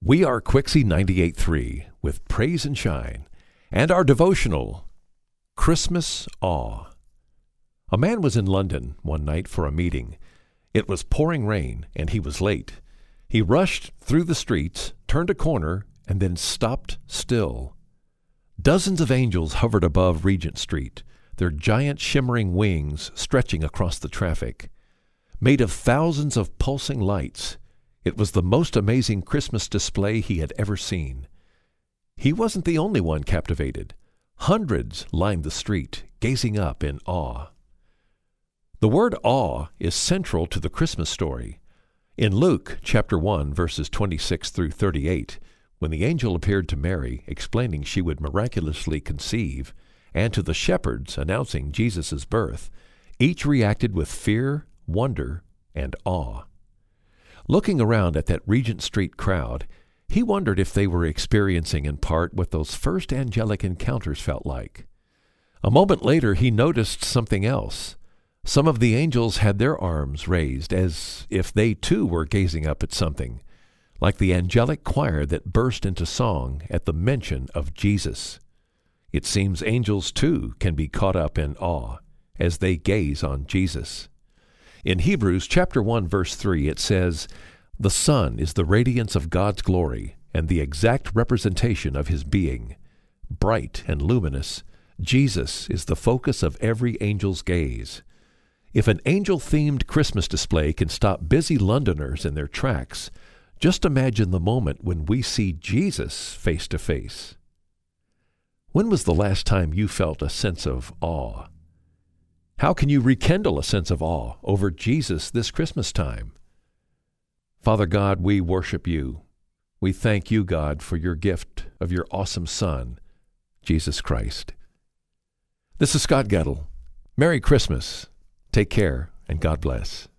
We are Quixie 98.3 with Praise and Shine, and our devotional, Christmas Awe. A man was in London one night for a meeting. It was pouring rain, and he was late. He rushed through the streets, turned a corner, and then stopped still. Dozens of angels hovered above Regent Street, their giant shimmering wings stretching across the traffic. Made of thousands of pulsing lights, it was the most amazing Christmas display he had ever seen. He wasn't the only one captivated. Hundreds lined the street, gazing up in awe. The word awe is central to the Christmas story. In Luke chapter 1, verses 26 through 38, when the angel appeared to Mary, explaining she would miraculously conceive, and to the shepherds announcing Jesus' birth, each reacted with fear, wonder, and awe. Looking around at that Regent Street crowd, he wondered if they were experiencing in part what those first angelic encounters felt like. A moment later, he noticed something else. Some of the angels had their arms raised as if they too were gazing up at something, like the angelic choir that burst into song at the mention of Jesus. It seems angels too can be caught up in awe as they gaze on Jesus. In Hebrews chapter 1, verse 3, it says, "The Son is the radiance of God's glory and the exact representation of his being. Bright and luminous, Jesus is the focus of every angel's gaze." If an angel-themed Christmas display can stop busy Londoners in their tracks, just imagine the moment when we see Jesus face to face. When was the last time you felt a sense of awe? How can you rekindle a sense of awe over Jesus this Christmas time? Father God, we worship you. We thank you, God, for your gift of your awesome Son, Jesus Christ. This is Scott Gettle. Merry Christmas. Take care, and God bless.